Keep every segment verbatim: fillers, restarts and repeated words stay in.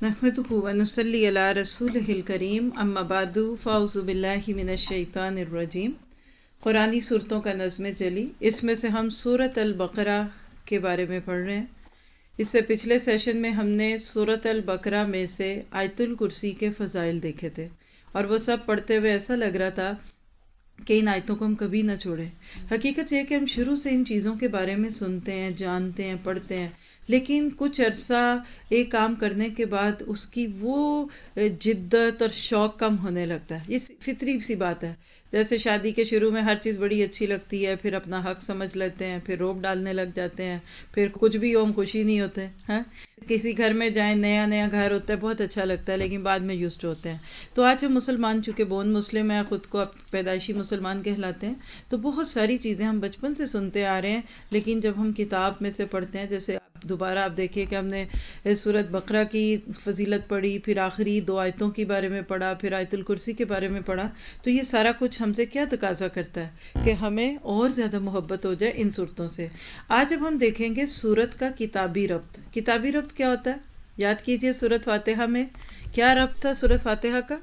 نحمده ونصلي على رسوله الكريم اما بعد فاعوذ باللہ من الشیطان الرجیم. قرآنی صورتوں کا نظم جلی، اس میں سے ہم سورۃ البقرہ کے بارے میں پڑھ رہے ہیں. اس سے پچھلے سیشن میں ہم نے سورۃ البقرہ میں سے آیت الکرسی کے فضائل دیکھے تھے، اور وہ سب پڑھتے ہوئے ایسا لگ رہا تھا کہ ان آیتوں کو ہم کبھی نہ چھوڑیں. حقیقت یہ کہ ہم شروع سے ان چیزوں کے بارے میں سنتے ہیں، جانتے ہیں، پڑھتے ہیں، لیکن کچھ عرصہ ایک کام کرنے کے بعد اس کی وہ جدت اور شوق کم ہونے لگتا ہے. یہ فطری سی بات ہے. جیسے شادی کے شروع میں ہر چیز بڑی اچھی لگتی ہے، پھر اپنا حق سمجھ لیتے ہیں، پھر روب ڈالنے لگ جاتے ہیں، پھر کچھ بھی ہو ہم خوشی نہیں ہوتے ہیں. کسی گھر میں جائیں، نیا نیا گھر ہوتا ہے، بہت اچھا لگتا ہے، لیکن بعد میں یوزڈ ہوتے ہیں. تو آج ہم مسلمان، چونکہ بون مسلم ہیں، خود کو پیدائشی مسلمان کہلاتے ہیں، تو بہت ساری چیزیں ہم بچپن سے سنتے آ رہے ہیں، لیکن جب ہم کتاب میں سے پڑھتے ہیں، جیسے دوبارہ آپ دیکھیے کہ ہم نے سورۃ بقرہ کی فضیلت پڑھی، پھر آخری دو آیتوں کے بارے میں پڑھا، پھر آیت الکرسی کے بارے میں پڑھا، تو یہ سارا کچھ ہم سے کیا تقاضا کرتا ہے کہ ہمیں اور زیادہ محبت ہو جائے ان صورتوں سے. آج اب ہم دیکھیں گے سورت کا کتابی ربط. کتابی ربط کیا ہوتا ہے؟ یاد کیجئے، سورۃ فاتحہ میں کیا ربط تھا سورۃ فاتحہ کا؟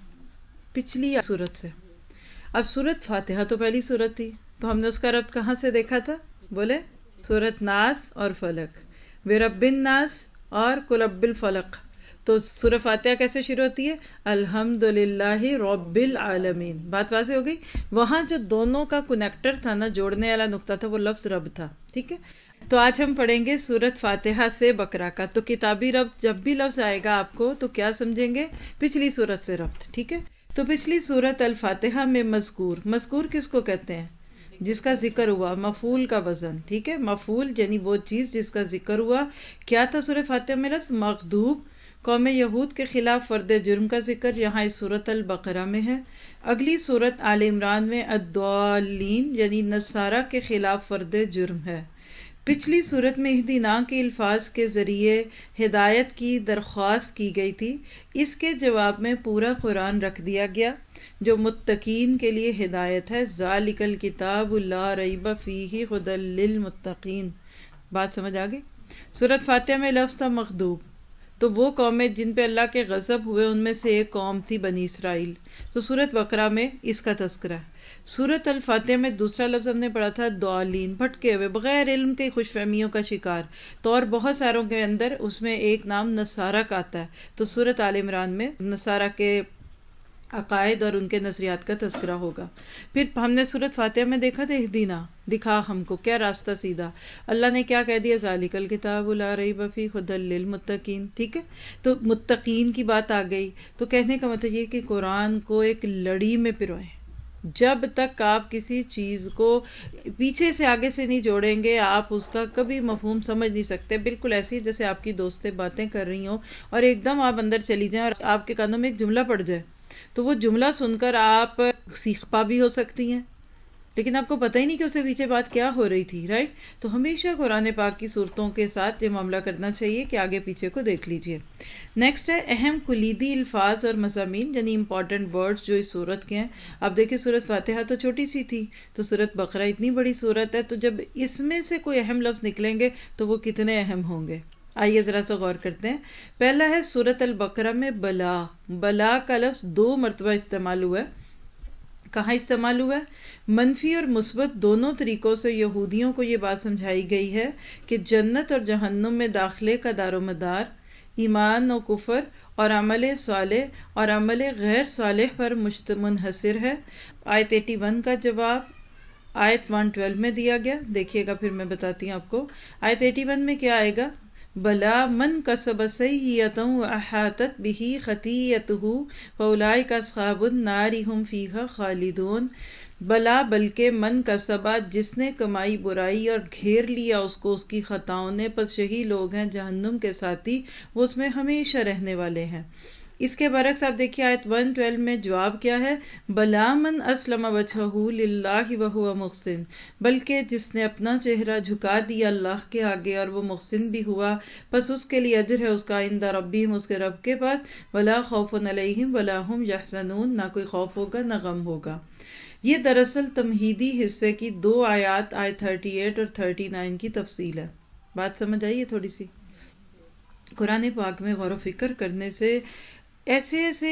پچھلی سورت سے. اب سورۃ فاتحہ تو پہلی سورت تھی، تو ہم نے اس کا ربط کہاں سے دیکھا تھا؟ بولے، سورۃ ناس اور فلق، برب الناس اور قل رب الفلق. تو سورۃ فاتحہ کیسے شروع ہوتی ہے؟ الحمدللہ رب العالمین. بات واضح ہو گئی. وہاں جو دونوں کا کنیکٹر تھا نا، جوڑنے والا نقطہ تھا، وہ لفظ رب تھا. ٹھیک ہے. تو آج ہم پڑھیں گے سورۃ فاتحہ سے بقرہ کا. تو کتابی ربط، جب بھی لفظ آئے گا آپ کو تو کیا سمجھیں گے؟ پچھلی سورت سے ربط. ٹھیک ہے. تو پچھلی سورت الفاتحہ میں مذکور، مذکور کس کو کہتے ہیں؟ جس کا ذکر ہوا، مفعول کا وزن. ٹھیک ہے. مفعول یعنی وہ چیز جس کا ذکر ہوا. کیا تھا سورۃ فاتحہ میں لفظ؟ مغضوب، قوم یہود کے خلاف فرد جرم کا ذکر یہاں اس سورۃ البقرہ میں ہے. اگلی سورت آل عمران میں الضالین یعنی نصارہ کے خلاف فرد جرم ہے. پچھلی صورت میں اہدنا کے الفاظ کے ذریعے ہدایت کی درخواست کی گئی تھی. اس کے جواب میں پورا قرآن رکھ دیا گیا جو متقین کے لیے ہدایت ہے. ذالک الکتاب لا ریب فیہ ھدی للمتقین. بات سمجھ آ گئی؟ سورۃ فاتحہ میں لفظ تھا مغضوب، تو وہ قومیں جن پہ اللہ کے غضب ہوئے ان میں سے ایک قوم تھی بنی اسرائیل. تو سورۃ بقرہ میں اس کا تذکرہ ہے. سورۃ الفاتحہ میں دوسرا لفظ ہم نے پڑھا تھا ضالین، بھٹکے ہوئے، بغیر علم کے خوش فہمیوں کا شکار. تو اور بہت ساروں کے اندر اس میں ایک نام نصارہ کا آتا ہے. تو سورۃ آل عمران میں نصارہ کے عقائد اور ان کے نظریات کا تذکرہ ہوگا. پھر ہم نے سورۃ فاتحہ میں دیکھا تھا اہدنا، دکھا ہم کو کیا راستہ سیدھا. اللہ نے کیا کہہ دیا؟ ذالک الکتاب لا ریب فیہ ھدی للمتقین. ٹھیک ہے. تو متقین کی بات آ گئی. تو کہنے کا مطلب یہ کہ قرآن کو ایک لڑی میں پروئیں. جب تک آپ کسی چیز کو پیچھے سے آگے سے نہیں جوڑیں گے، آپ اس کا کبھی مفہوم سمجھ نہیں سکتے. بالکل ایسے ہی جیسے آپ کی دوستیں باتیں کر رہی ہوں اور ایک دم آپ اندر چلی جائیں اور آپ کے کانوں میں ایک جملہ پڑ جائے، تو وہ جملہ سن کر آپ سیکھ پا بھی ہو سکتی ہیں، لیکن آپ کو پتہ ہی نہیں کہ اس سے پیچھے بات کیا ہو رہی تھی. رائٹ. تو ہمیشہ قرآن پاک کی صورتوں کے ساتھ یہ معاملہ کرنا چاہیے کہ آگے پیچھے کو دیکھ لیجئے. نیکسٹ ہے اہم کلیدی الفاظ اور مضامین، یعنی امپورٹنٹ ورڈز جو اس صورت کے ہیں. اب دیکھیں سورۃ فاتحہ تو چھوٹی سی تھی، تو سورۃ بقرہ اتنی بڑی صورت ہے، تو جب اس میں سے کوئی اہم لفظ نکلیں گے تو وہ کتنے اہم ہوں گے. آئیے ذرا سا غور کرتے ہیں. پہلا ہے سورۃ البقرہ میں بلا. بلا کا لفظ دو مرتبہ استعمال ہوا ہے. کہاں استعمال ہوا ہے؟ منفی اور مثبت دونوں طریقوں سے یہودیوں کو یہ بات سمجھائی گئی ہے کہ جنت اور جہنم میں داخلے کا دار و مدار ایمان و کفر اور عمل صالح اور عمل غیر صالح پر منحصر ہے. آیت اکیاسی کا جواب آیت ایک سو بارہ میں دیا گیا. دیکھیے گا، پھر میں بتاتی ہوں آپ کو. آیت اکیاسی میں کیا آئے گا؟ بلا من کسب سیئۃ واحاطت بہ خطیئتہ فاولئک اصحاب النار ھم فیہا خالدون. بلا بلکہ من کسبا جس نے کمائی برائی اور گھیر لیا اس کو اس کی خطاؤں نے، پس یہی لوگ ہیں جہنم کے ساتھی، وہ اس میں ہمیشہ رہنے والے ہیں. اس کے برعکس آپ دیکھیے آیت ایک سو بارہ میں جواب کیا ہے؟ بلا من اسلم وجہہ للہ وہو محسن. بلکہ جس نے اپنا چہرہ جھکا دیا اللہ کے آگے اور وہ محسن بھی ہوا، پس اس کے لیے اجر ہے اس کا عند ربہم، اس کے رب کے پاس. ولا خوف علیہم ولا ہم یحزنون. نہ کوئی خوف ہوگا نہ غم ہوگا. یہ دراصل تمہیدی حصے کی دو آیات آیت اڑتیس اور انتیس کی تفصیل ہے. بات سمجھ آئی ہے تھوڑی سی؟ قرآن پاک میں غور و فکر کرنے سے ایسے ایسے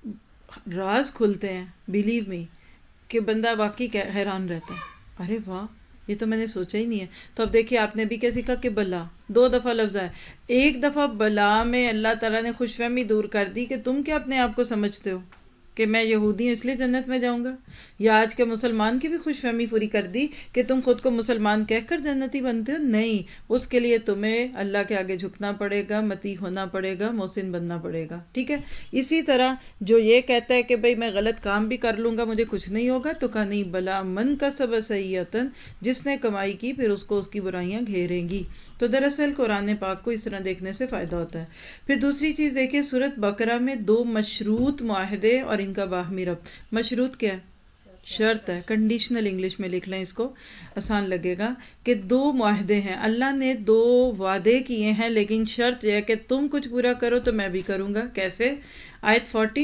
راز کھلتے ہیں، بیلیو می، کہ بندہ واقعی حیران رہتا ہے، ارے واہ یہ تو میں نے سوچا ہی نہیں ہے۔ تو اب دیکھیے آپ نے بھی کیا سیکھا کہ بلا دو دفعہ لفظ ہے، ایک دفعہ بلا میں اللہ تعالیٰ نے خوش فہمی دور کر دی کہ تم کیا اپنے آپ کو سمجھتے ہو کہ میں یہودی ہوں اس لیے جنت میں جاؤں گا، یا آج کے مسلمان کی بھی خوش فہمی پوری کر دی کہ تم خود کو مسلمان کہہ کر جنتی بنتے ہو، نہیں، اس کے لیے تمہیں اللہ کے آگے جھکنا پڑے گا، مطیع ہونا پڑے گا، محسن بننا پڑے گا، ٹھیک ہے۔ اسی طرح جو یہ کہتا ہے کہ بھئی میں غلط کام بھی کر لوں گا مجھے کچھ نہیں ہوگا، تو کہا نہیں، بلا من کسب سیئۃ، جس نے کمائی کی پھر اس کو اس کی برائیاں گھیریں گی۔ تو دراصل قرآن پاک کو اس طرح دیکھنے سے فائدہ ہوتا ہے۔ پھر دوسری چیز دیکھیں، سورۃ بقرہ میں دو مشروط معاہدے اور ان کا باہمی ربط۔ مشروط کیا ہے؟ شرط ہے، کنڈیشنل انگلش میں لکھ لیں اس کو، آسان لگے گا، کہ دو معاہدے ہیں، اللہ نے دو وعدے کیے ہیں لیکن شرط یہ ہے کہ تم کچھ پورا کرو تو میں بھی کروں گا۔ کیسے؟ آیت فورٹی،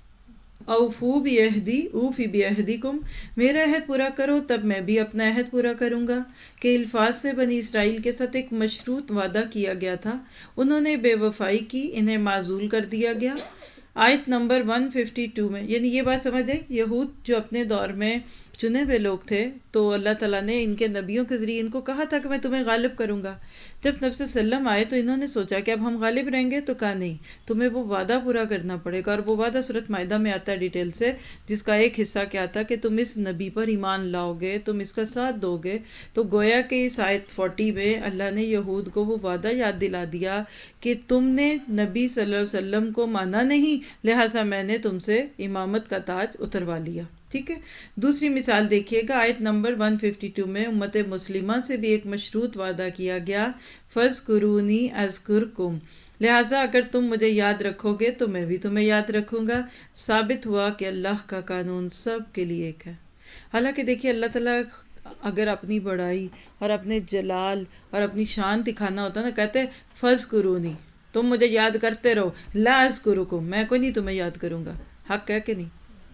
اوفو بعہدی اوفی بعہدکم، میرا عہد پورا کرو تب میں بھی اپنا عہد پورا کروں گا، کہ الفاظ سے بنی اسرائیل کے ساتھ ایک مشروط وعدہ کیا گیا تھا، انہوں نے بے وفائی کی، انہیں معزول کر دیا گیا۔ آیت نمبر ایک سو بائیس میں، یعنی یہ بات سمجھ آئی، یہود جو اپنے دور میں چنے ہوئے لوگ تھے تو اللہ تعالیٰ نے ان کے نبیوں کے ذریعے ان کو کہا تھا کہ میں تمہیں غالب کروں گا۔ جب نبی صلی اللہ علیہ وسلم آئے تو انہوں نے سوچا کہ اب ہم غالب رہیں گے، تو کہا نہیں، تمہیں وہ وعدہ پورا کرنا پڑے گا، اور وہ وعدہ سورۃ مائدہ میں آتا ہے ڈیٹیل سے، جس کا ایک حصہ کیا تھا کہ تم اس نبی پر ایمان لاؤ گے، تم اس کا ساتھ دو گے۔ تو گویا کہ اس آیت فورٹی میں اللہ نے یہود کو وہ وعدہ یاد دلا دیا کہ تم نے نبی صلی اللہ علیہ وسلم کو مانا نہیں، لہٰذا میں نے تم سے امامت کا تاج اتروا لیا، ٹھیک ہے۔ دوسری مثال دیکھیے گا، آیت نمبر ایک سو بائیس میں امت مسلمہ سے بھی ایک مشروط وعدہ کیا گیا، فَاذْكُرُونِي أَذْكُرْكُمْ، لہٰذا اگر تم مجھے یاد رکھو گے تو میں بھی تمہیں یاد رکھوں گا۔ ثابت ہوا کہ اللہ کا قانون سب کے لیے ایک ہے۔ حالانکہ دیکھیے اللہ تعالیٰ اگر اپنی بڑائی اور اپنے جلال اور اپنی شان دکھانا ہوتا نا، کہتے فَاذْكُرُونِي، تم مجھے یاد کرتے رہو، لا اذکرکم، میں کوئی نہیں تمہیں یاد کروں گا۔ حق ہے کہ نہیں؟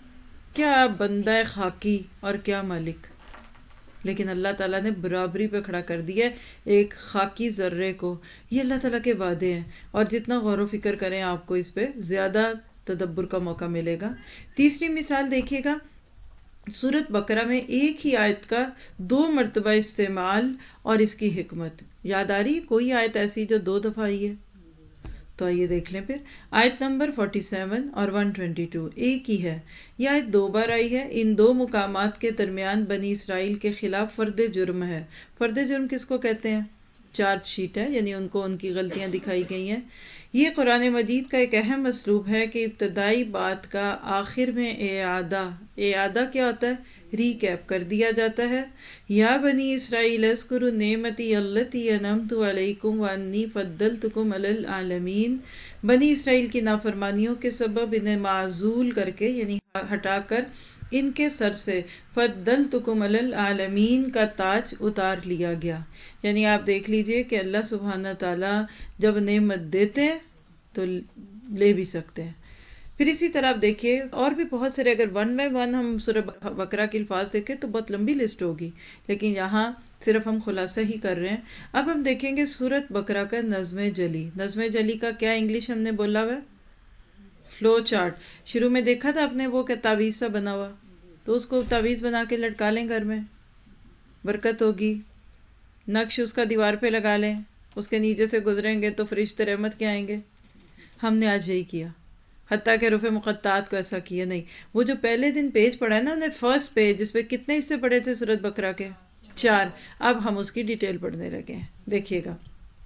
کیا بندہ خاکی اور کیا مالک، لیکن اللہ تعالیٰ نے برابری پہ کھڑا کر دیا ہے ایک خاکی ذرے کو۔ یہ اللہ تعالیٰ کے وعدے ہیں، اور جتنا غور و فکر کریں آپ کو اس پہ زیادہ تدبر کا موقع ملے گا۔ تیسری مثال دیکھیے گا، سورۃ بقرہ میں ایک ہی آیت کا دو مرتبہ استعمال اور اس کی حکمت یاد آ رہی ہے؟ کوئی آیت ایسی جو دو دفعہ آئی ہے؟ تو آئیے دیکھ لیں پھر، آیت نمبر سینتالیس اور ایک سو بائی ایک ہی ہے، یہ آیت دو بار آئی ہے۔ ان دو مقامات کے درمیان بنی اسرائیل کے خلاف فرد جرم ہے۔ فرد جرم کس کو کہتے ہیں؟ چارج شیٹ ہے، یعنی ان کو ان کی غلطیاں دکھائی گئی ہیں۔ یہ قرآن مجید کا ایک اہم اسلوب ہے کہ ابتدائی بات کا آخر میں اعادہ اعادہ کیا ہوتا ہے؟ ریکیپ کر دیا جاتا ہے۔ یا بنی اسرائیل اذکروا نعمتی التی انعمت علیکم وانی فضلتکم علی العالمین، بنی اسرائیل کی نافرمانیوں کے سبب انہیں معزول کر کے، یعنی ہٹا کر، ان کے سر سے فضلتکم علی العالمین کا تاج اتار لیا گیا۔ یعنی آپ دیکھ لیجئے کہ اللہ سبحانہ تعالیٰ جب نعمت دیتے ہیں تو لے بھی سکتے ہیں۔ پھر اسی طرح آپ دیکھیے اور بھی بہت سارے، اگر ون بائی ون ہم سورہ بقرہ کے الفاظ دیکھیں تو بہت لمبی لسٹ ہوگی، لیکن یہاں صرف ہم خلاصہ ہی کر رہے ہیں۔ اب ہم دیکھیں گے سورۃ بقرہ کا نظم جلی۔ نظم جلی کا کیا انگلش ہم نے بولا ہوا ہے؟ Flow chart. شروع میں دیکھا تھا آپ نے وہ کہ تعویذ سا بنا ہوا، تو اس کو تعویذ بنا کے لٹکا لیں گھر میں، برکت ہوگی۔ نقش اس کا دیوار پہ لگا لیں، اس کے نیچے سے گزریں گے تو فرشتے رحمت کے آئیں گے۔ ہم نے آج یہی کیا، حتیٰ کہ رفع مقطعات کو ایسا کیا نہیں۔ وہ جو پہلے دن پیج پڑھا ہے نا، انہیں فرسٹ پیج، جس پہ کتنے حصے پڑھے تھے سورۃ بقرہ کے؟ چار۔ اب ہم اس کی ڈیٹیل پڑھنے لگے ہیں، دیکھیے گا۔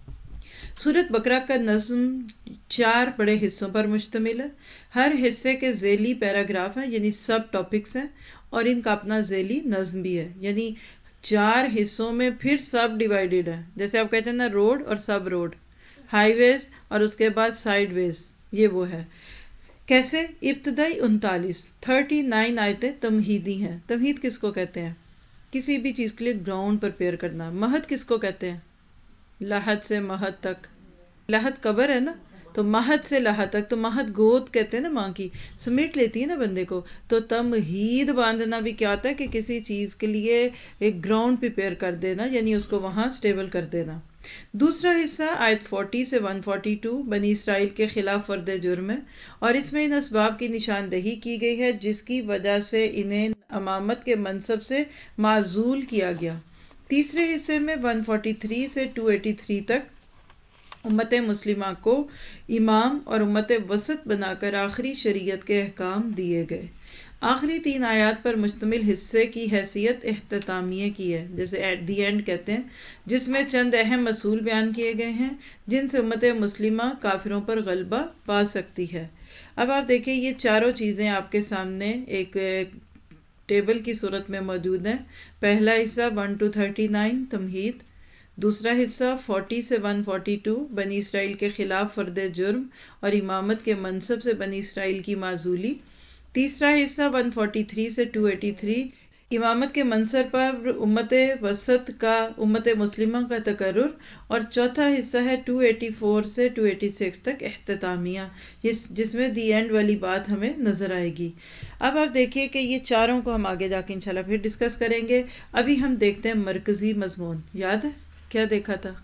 سورۃ بقرہ کا نظم چار بڑے حصوں پر مشتمل ہے۔ ہر حصے کے ذیلی پیراگراف ہیں، یعنی سب ٹاپکس ہیں، اور ان کا اپنا ذیلی نظم بھی ہے، یعنی چار حصوں میں پھر سب ڈیوائیڈڈ ہے۔ جیسے آپ کہتے ہیں نا، روڈ اور سب روڈ، ہائی ویز اور اس کے بعد سائیڈ ویز، یہ وہ ہے۔ کیسے؟ ابتدائی انتالیس تھرٹی نائن آیتیں تمہیدی ہیں۔ تمہید کس کو کہتے ہیں؟ کسی بھی چیز کے لیے گراؤنڈ پریپیئر کرنا۔ مہد کس کو کہتے ہیں؟ لحد سے مہد تک، لحد قبر ہے نا، تو مہد سے لحد تک، تو مہد گود کہتے ہیں نا، ماں کی سمیٹ لیتی ہے نا بندے کو۔ تو تمہید باندھنا بھی کیا ہوتا ہے کہ کسی چیز کے لیے ایک گراؤنڈ پریپیئر کر دینا، یعنی اس کو وہاں سٹیبل کر دینا۔ دوسرا حصہ آیت چالیس سے ایک سو بائیس بنی اسرائیل کے خلاف فرد جرم ہے، اور اس میں ان اسباب کی نشاندہی کی گئی ہے جس کی وجہ سے انہیں امامت کے منصب سے معزول کیا گیا۔ تیسرے حصے میں ایک سو تینتالیس سے دو سو تراسی تک امت مسلمہ کو امام اور امت وسط بنا کر آخری شریعت کے احکام دیے گئے۔ آخری تین آیات پر مشتمل حصے کی حیثیت اختتامیہ کی ہے، جیسے ایٹ دی اینڈ کہتے ہیں، جس میں چند اہم اصول بیان کیے گئے ہیں جن سے امت مسلمہ کافروں پر غلبہ پا سکتی ہے۔ اب آپ دیکھیں یہ چاروں چیزیں آپ کے سامنے ایک ٹیبل کی صورت میں موجود ہیں۔ پہلا حصہ ایک ٹو تھرٹی نائن تمہید، دوسرا حصہ چالیس سے ایک سو بائیس بنی اسرائیل کے خلاف فرد جرم اور امامت کے منصب سے بنی اسرائیل کی معزولی، تیسرا حصہ ایک سو تینتالیس سے دو سو تراسی امامت کے منصب پر امت وسط کا امت مسلمہ کا تقرر، اور چوتھا حصہ ہے دو سو چوراسسی سے دو سو چھیاسی تک اختتامیہ، جس میں دی اینڈ والی بات ہمیں نظر آئے گی۔ اب آپ دیکھیے کہ یہ چاروں کو ہم آگے جا کے انشاءاللہ پھر ڈسکس کریں گے۔ ابھی ہم دیکھتے ہیں مرکزی مضمون، یاد ہے کیا دیکھا تھا؟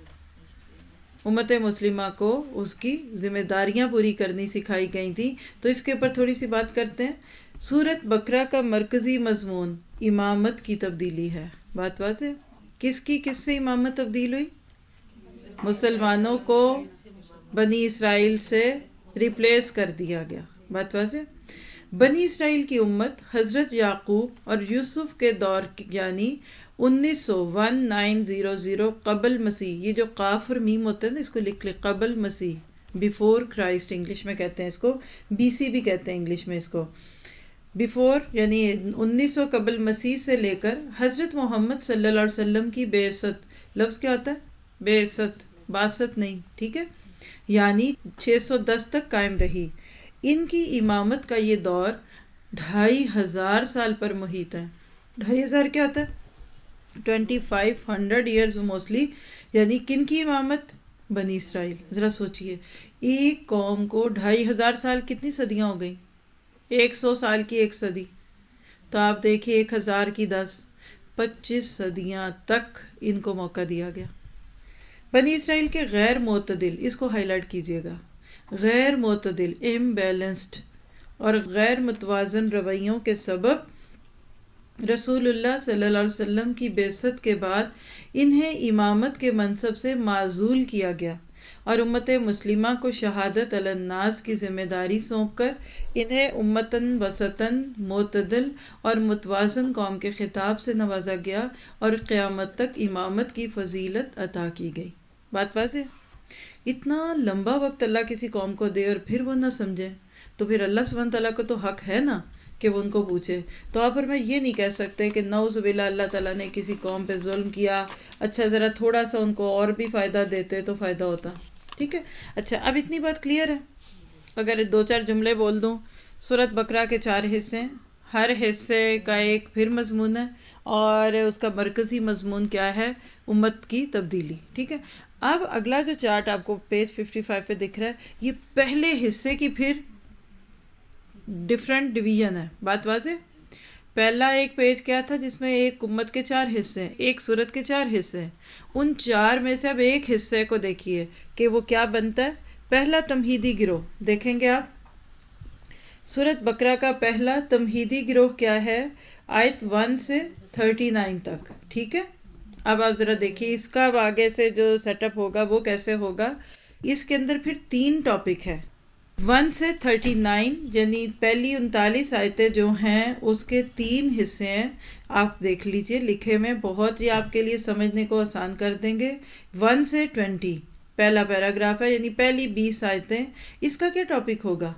امت مسلمہ کو اس کی ذمہ داریاں پوری کرنی سکھائی گئی تھی، تو اس کے اوپر تھوڑی سی بات کرتے ہیں۔ سورۃ بقرہ کا مرکزی مضمون امامت کی تبدیلی ہے۔ بات واضح؟ کس کی کس سے امامت تبدیل ہوئی؟ مسلمانوں کو بنی اسرائیل سے ریپلیس کر دیا گیا۔ بات واضح؟ بنی اسرائیل کی امت حضرت یعقوب اور یوسف کے دور یعنی انیس سو انیس سو قبل مسیح، یہ جو قاف اور میم ہوتا ہے نا اس کو لکھ لے، قبل مسیح، بیفور کرائسٹ انگلش میں کہتے ہیں اس کو، بی سی بھی کہتے ہیں انگلش میں اس کو، بیفور یعنی انیس سو قبل مسیح سے لے کر حضرت محمد صلی اللہ علیہ وسلم کی بعثت، لفظ کیا ہوتا ہے؟ بعثت، باسط نہیں، ٹھیک ہے، یعنی چھ سو دس تک قائم رہی۔ ان کی امامت کا یہ دور ڈھائی ہزار سال پر محیط ہے۔ ڈھائی ہزار کیا ہوتا ہے؟ Twenty five hundred years mostly, یعنی کن کی امامت؟ بنی اسرائیل۔ ذرا سوچئے ایک قوم کو ڈھائی ہزار سال کتنی صدیاں ہو گئی؟ ایک سو سال کی ایک صدی، تو آپ دیکھیں ایک ہزار کی دس، پچیس صدیاں تک ان کو موقع دیا گیا۔ بنی اسرائیل کے غیر معتدل، اس کو ہائی لائٹ کیجئے گا، غیر معتدل، امبیلنسڈ اور غیر متوازن رویوں کے سبب رسول اللہ صلی اللہ علیہ وسلم کی بعثت کے بعد انہیں امامت کے منصب سے معزول کیا گیا، اور امت مسلمہ کو شہادت علی الناس کی ذمہ داری سونپ کر انہیں امتن وسطن، معتدل اور متوازن قوم کے خطاب سے نوازا گیا اور قیامت تک امامت کی فضیلت عطا کی گئی۔ بات واضح؟ اتنا لمبا وقت اللہ کسی قوم کو دے اور پھر وہ نہ سمجھے، تو پھر اللہ سبحانہ تعالیٰ کو تو حق ہے نا کہ وہ ان کو پوچھے۔ تو آپ اور میں یہ نہیں کہہ سکتے کہ نعوذ باللہ اللہ تعالیٰ نے کسی قوم پہ ظلم کیا، اچھا ذرا تھوڑا سا ان کو اور بھی فائدہ دیتے تو فائدہ ہوتا، ٹھیک ہے۔ اچھا اب اتنی بات کلیئر ہے؟ اگر دو چار جملے بول دوں، سورۃ بقرہ کے چار حصے، ہر حصے کا ایک پھر مضمون ہے، اور اس کا مرکزی مضمون کیا ہے؟ امت کی تبدیلی، ٹھیک ہے۔ اب اگلا جو چارٹ آپ کو پیج پچپن پہ دکھ رہا ہے، یہ پہلے حصے کی پھر ڈیفرنٹ ڈویژن ہے۔ بات واضح؟ پہلا ایک پیج کیا تھا جس میں ایک امت کے چار حصے، ایک سورت کے چار حصے، ان چار میں سے اب ایک حصے کو دیکھیے کہ وہ کیا بنتا ہے۔ پہلا تمہیدی گروہ دیکھیں گے آپ، سورۃ بقرہ کا پہلا تمہیدی گروہ کیا ہے؟ آیت ون سے تھرٹی نائن تک، ٹھیک ہے۔ اب آپ ذرا دیکھیے اس کا اب آگے سے جو سیٹ اپ ہوگا وہ کیسے ہوگا۔ اس کے اندر پھر تین ٹاپک ہے، ون سے تھرٹی نائن یعنی پہلی انتالیس آیتیں جو ہیں اس کے تین حصے ہیں۔ آپ دیکھ لیجئے لکھے میں، بہت ہی آپ کے لیے سمجھنے کو آسان کر دیں گے۔ ون سے ٹوینٹی پہلا پیراگراف ہے، یعنی پہلی بیس آیتیں۔ اس کا کیا ٹاپک ہوگا؟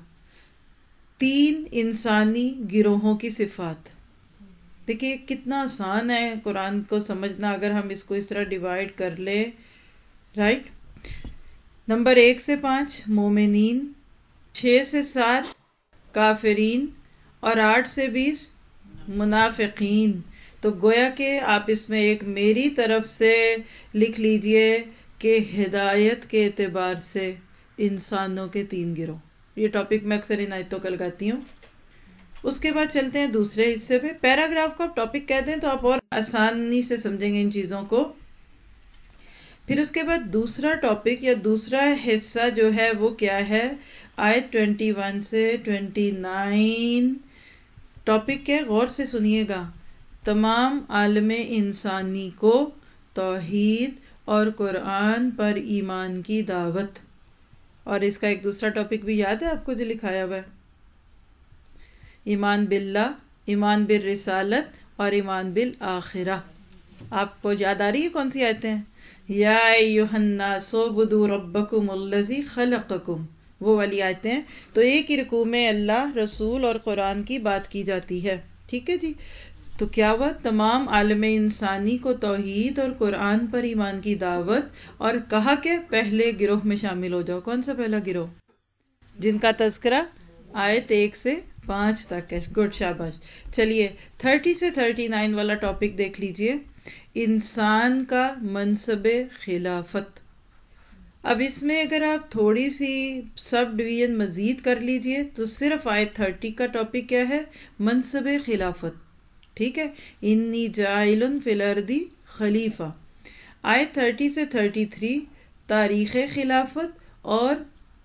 تین انسانی گروہوں کی صفات۔ دیکھیے کتنا آسان ہے قرآن کو سمجھنا اگر ہم اس کو اس طرح ڈیوائیڈ کر لیں، رائٹ۔ نمبر ایک سے پانچ مومنین، چھ سے سات کافرین، اور آٹھ سے بیس منافقین۔ تو گویا کہ آپ اس میں ایک میری طرف سے لکھ لیجئے کہ ہدایت کے اعتبار سے انسانوں کے تین گروہ۔ یہ ٹاپک میں اکثر ان آیتوں کا لگاتی ہوں۔ اس کے بعد چلتے ہیں دوسرے حصے پہ۔ پیراگراف کو آپ ٹاپک کہہ دیں تو آپ اور آسانی سے سمجھیں گے ان چیزوں کو۔ پھر اس کے بعد دوسرا ٹاپک یا دوسرا حصہ جو ہے وہ کیا ہے؟ آیت ٹوینٹی ون سے ٹوینٹی نائن. ٹاپک کیا؟ غور سے سنیے گا. تمام عالم انسانی کو توحید اور قرآن پر ایمان کی دعوت. اور اس کا ایک دوسرا ٹاپک بھی یاد ہے آپ کو جو لکھایا ہوا ہے؟ ایمان باللہ، ایمان بالرسالت اور ایمان بالآخرہ. آپ کو یاد آ رہی ہے کون سی آیتیں ہیں؟ یا ایھا الناس اعبدوا ربکم الذی خلقکم، وہ والی آیتیں ہیں. تو ایک ہی رکوع میں اللہ، رسول اور قرآن کی بات کی جاتی ہے. ٹھیک ہے جی. تو کیا ہوا؟ تمام عالم انسانی کو توحید اور قرآن پر ایمان کی دعوت، اور کہا کہ پہلے گروہ میں شامل ہو جاؤ. کون سا پہلا گروہ؟ جن کا تذکرہ آیت ایک سے پانچ تک ہے. گڈ، شاباش. چلیے تھرٹی سے تھرٹی نائن والا ٹاپک دیکھ لیجئے. انسان کا منصب خلافت. اب اس میں اگر آپ تھوڑی سی سب ڈویژن مزید کر لیجئے تو صرف آیت تھرٹی کا ٹاپک کیا ہے؟ منصب خلافت. ٹھیک ہے. انی جاعل فی الارض خلیفہ. آیت تھرٹی سے تھرٹی تھری تاریخ خلافت اور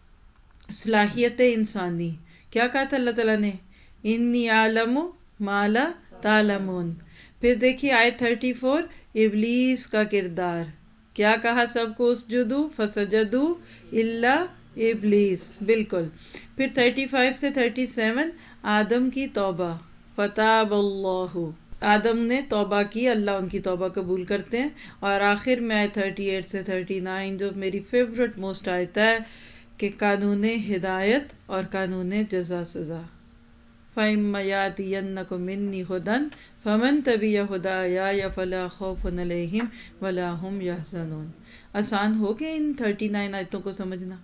صلاحیت انسانی. کیا کہا تھا اللہ تعالیٰ نے؟ انی اعلم ما لا تعلمون. پھر دیکھیے آیت تھرٹی فور ابلیس کا کردار. کیا کہا؟ سب کو اسجدوا فسجدوا الا ابلیس. بالکل. پھر تھرٹی فائیو سے تھرٹی سیون آدم کی توبہ. فتاب اللہ، آدم نے توبہ کی، اللہ ان کی توبہ قبول کرتے ہیں. اور آخر میں آیت تھرٹی ایٹ سے تھرٹی نائن جو میری فیورٹ موسٹ آیت ہے کہ قانون ہدایت اور قانون جزا سزا. فَإِمَّا يَأْتِيَنَّكُم مِّنِّي هُدًى فَمَن تَبِعَ هُدَايَ فَلَا خَوْفٌ عَلَيْهِمْ وَلَا هُمْ يَحْزَنُونَ. آسان ہو گیا ان تھرٹی نائن آیتوں کو سمجھنا.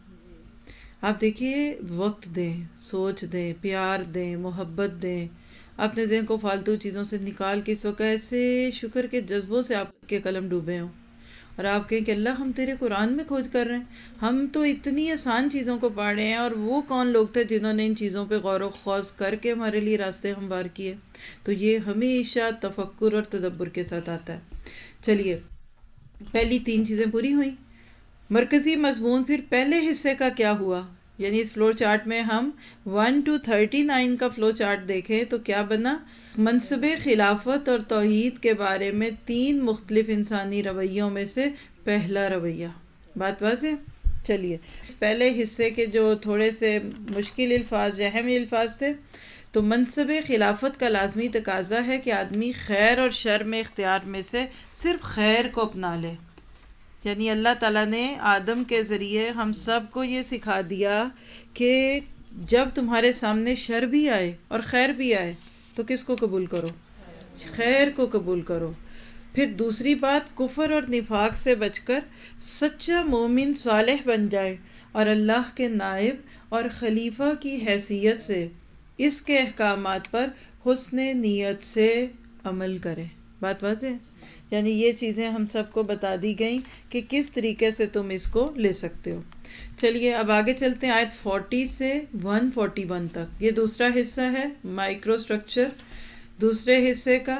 آپ دیکھیے، وقت دیں، سوچ دیں، پیار دیں، محبت دیں. اپنے ذہن کو فالتو چیزوں سے نکال کے اس وقت ایسے شکر کے جذبوں سے آپ کے قلم ڈوبے ہوں اور آپ کہیں کہ اللہ ہم تیرے قرآن میں کھوج کر رہے ہیں. ہم تو اتنی آسان چیزوں کو پڑھ رہے ہیں، اور وہ کون لوگ تھے جنہوں نے ان چیزوں پہ غور و خوض کر کے ہمارے لیے راستے ہموار کیے. تو یہ ہمیشہ تفکر اور تدبر کے ساتھ آتا ہے. چلیے پہلی تین چیزیں پوری ہوئیں. مرکزی مضمون. پھر پہلے حصے کا کیا ہوا؟ یعنی اس فلو چارٹ میں ہم ون ٹو تھرٹی نائن کا فلو چارٹ دیکھیں تو کیا بنا؟ منصب خلافت اور توحید کے بارے میں تین مختلف انسانی رویوں میں سے پہلا رویہ. بات واضح؟ چلیے پہلے حصے کے جو تھوڑے سے مشکل الفاظ، اہم الفاظ تھے، تو منصب خلافت کا لازمی تقاضا ہے کہ آدمی خیر اور شر میں اختیار میں سے صرف خیر کو اپنا لے. یعنی اللہ تعالیٰ نے آدم کے ذریعے ہم سب کو یہ سکھا دیا کہ جب تمہارے سامنے شر بھی آئے اور خیر بھی آئے تو کس کو قبول کرو؟ خیر کو قبول کرو. پھر دوسری بات، کفر اور نفاق سے بچ کر سچا مومن صالح بن جائے اور اللہ کے نائب اور خلیفہ کی حیثیت سے اس کے احکامات پر حسن نیت سے عمل کرے. بات واضح؟ یعنی یہ چیزیں ہم سب کو بتا دی گئیں کہ کس طریقے سے تم اس کو لے سکتے ہو. چلیے اب آگے چلتے ہیں آیت فورٹی سے ون فورٹی ون تک. یہ دوسرا حصہ ہے مائکرو سٹرکچر دوسرے حصے کا.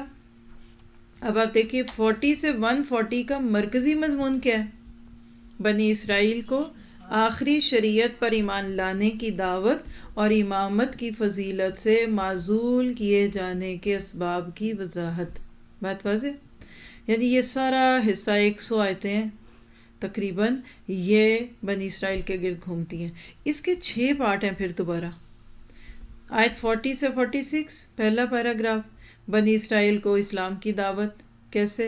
اب آپ دیکھیے فورٹی سے ون فورٹی کا مرکزی مضمون کیا ہے؟ بنی اسرائیل کو آخری شریعت پر ایمان لانے کی دعوت اور امامت کی فضیلت سے معزول کیے جانے کے اسباب کی وضاحت. بات واضح؟ یعنی یہ سارا حصہ ایک سو آیتیں ہیں تقریباً، یہ بنی اسرائیل کے گرد گھومتی ہیں. اس کے چھ پارٹ ہیں. پھر دوبارہ آیت فورٹی سے فورٹی سکس پہلا پیراگراف، بنی اسرائیل کو اسلام کی دعوت. کیسے؟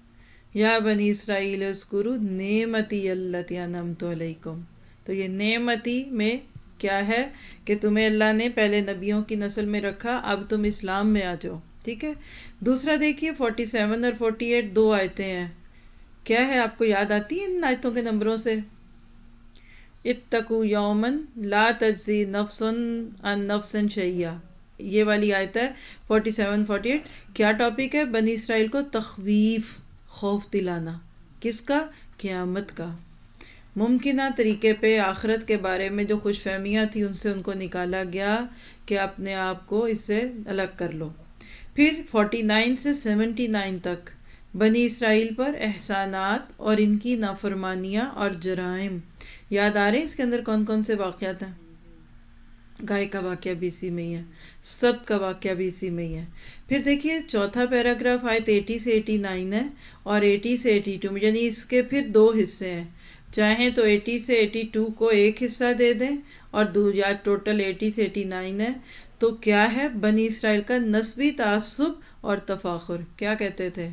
یا بنی اسرائیل اذکروا نعمتی التی انعمت علیکم. تو یہ نعمتی میں کیا ہے کہ تمہیں اللہ نے پہلے نبیوں کی نسل میں رکھا، اب تم اسلام میں آ جاؤ. ٹھیک ہے. دوسرا دیکھیے فورٹی سیون اور فورٹی ایٹ دو آیتیں ہیں. کیا ہے؟ آپ کو یاد آتی ہیں ان آیتوں کے نمبروں سے؟ اتقوا یوما لا تجزی نفس عن نفس شیئا، یہ والی آیت ہے فورٹی سیون فورٹی ایٹ. کیا ٹاپک ہے؟ بنی اسرائیل کو تخویف، خوف دلانا. کس کا؟ قیامت کا. ممکنہ طریقے پہ آخرت کے بارے میں جو خوش فہمیاں تھیں ان سے ان کو نکالا گیا کہ اپنے آپ کو اس سے الگ کر لو. پھر فورٹی نائن سے سیونٹی نائن تک بنی اسرائیل پر احسانات اور ان کی نافرمانیاں اور جرائم. یاد آ رہے ہیں اس کے اندر کون کون سے واقعات ہیں؟ گائے کا واقعہ بھی اسی میں ہی ہے، سبت کا واقعہ بھی اسی میں ہی ہے. پھر دیکھیے چوتھا پیراگراف آیت اسی سے نناسی ہے اور اسی سے باسٹھ میں، یعنی اس کے پھر دو حصے ہیں. چاہیں تو اسی سے باسٹھ کو ایک حصہ دے دیں اور دو یا ٹوٹل اسی سے نناسی ہے. تو کیا ہے؟ بنی اسرائیل کا نسبی تعصب اور تفاخر. کیا کہتے تھے؟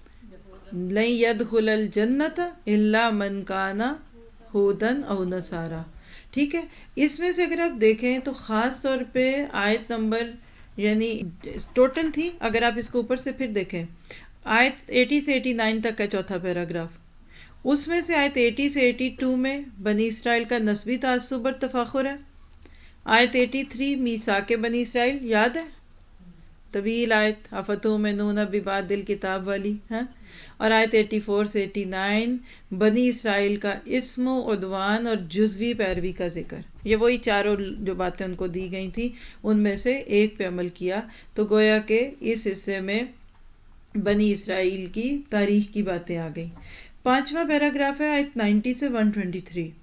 لن يدخل الجنت الا من کان ہودن او نصارا. ٹھیک ہے، اس میں سے اگر آپ دیکھیں تو خاص طور پہ آیت نمبر یعنی ٹوٹل تھی، اگر آپ اس کو اوپر سے پھر دیکھیں آیت اسی سے نناسی تک کا چوتھا پیراگراف، اس میں سے آیت اسی سے باسٹھ میں بنی اسرائیل کا نسبی تعصب اور تفاخر ہے. آیت ترٹھی میثاق بنی اسرائیل یاد ہے، طویل آیت افتؤمنون ببعض الکتاب والی ہے. اور آیت چورانوے سے نناسی بنی اسرائیل کا اسم و عدوان اور جزوی پیروی کا ذکر. یہ وہی چاروں جو باتیں ان کو دی گئی تھی ان میں سے ایک پہ عمل کیا. تو گویا کہ اس حصے میں بنی اسرائیل کی تاریخ کی باتیں آ گئی. پانچواں پیراگراف ہے آیت نوے سے ایک سو تیئیس.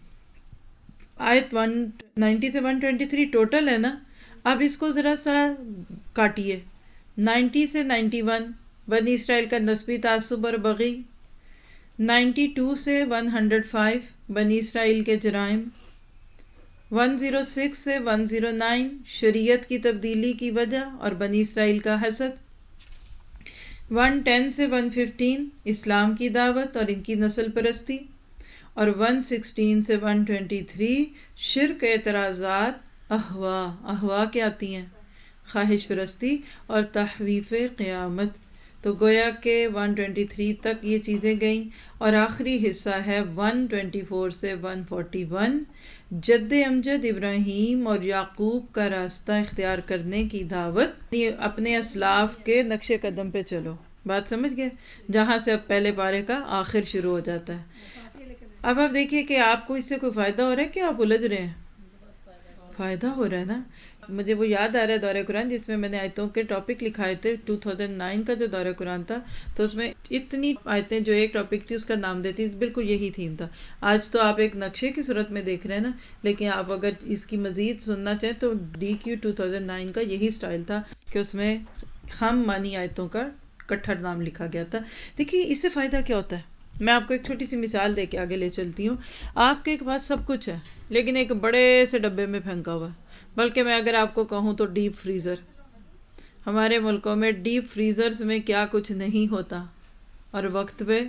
آیت نوے سے ایک سو تیئیس ٹوٹل ہے نا. اب اس کو ذرا سا کاٹیے. نوے سے اکیاسی بنی اسرائیل کا نسبی تعصب اور بغی. بانوے سے ایک سو پانچ بنی اسرائیل کے جرائم. ایک سو چھ سے ایک سو نو شریعت کی تبدیلی کی وجہ اور بنی اسرائیل کا حسد. ایک سو دس سے ایک سو پندرہ اسلام کی دعوت اور ان کی نسل پرستی. اور ایک سو سولہ سے ایک سو تیئیس شرک، اعتراضات، احوا. احوا کیا آتی ہیں؟ خواہش پرستی اور تحویف قیامت. تو گویا کہ ایک سو تیئیس تک یہ چیزیں گئیں. اور آخری حصہ ہے ایک سو چوبیس سے ایک سو اکتالیس جد امجد ابراہیم اور یعقوب کا راستہ اختیار کرنے کی دعوت. اپنے اسلاف کے نقش قدم پہ چلو. بات سمجھ گئے؟ جہاں سے اب پہلے پارے کا آخر شروع ہو جاتا ہے. اب آپ دیکھیے کہ آپ کو اس سے کوئی فائدہ ہو رہا ہے کہ آپ الجھ رہے ہیں؟ فائدہ ہو رہا ہے نا. مجھے وہ یاد آ رہا ہے دورہ قرآن جس میں میں نے آیتوں کے ٹاپک لکھائے تھے. دو ہزار نو کا جو دورہ قرآن تھا تو اس میں اتنی آیتیں جو ایک ٹاپک تھی اس کا نام دیتی، بالکل یہی تھیم تھا. آج تو آپ ایک نقشے کی صورت میں دیکھ رہے ہیں نا، لیکن آپ اگر اس کی مزید سننا چاہیں تو ڈی کیو دو ہزار نو کا یہی سٹائل تھا کہ اس میں ہم مانی آیتوں کا کٹھر نام لکھا گیا تھا. دیکھیے اس سے فائدہ کیا ہوتا ہے. میں آپ کو ایک چھوٹی سی مثال دے کے آگے لے چلتی ہوں. آپ کے پاس سب کچھ ہے لیکن ایک بڑے سے ڈبے میں پھینکا ہوا ہے. بلکہ میں اگر آپ کو کہوں تو ڈیپ فریزر. ہمارے ملکوں میں ڈیپ فریزرز میں کیا کچھ نہیں ہوتا اور وقت پہ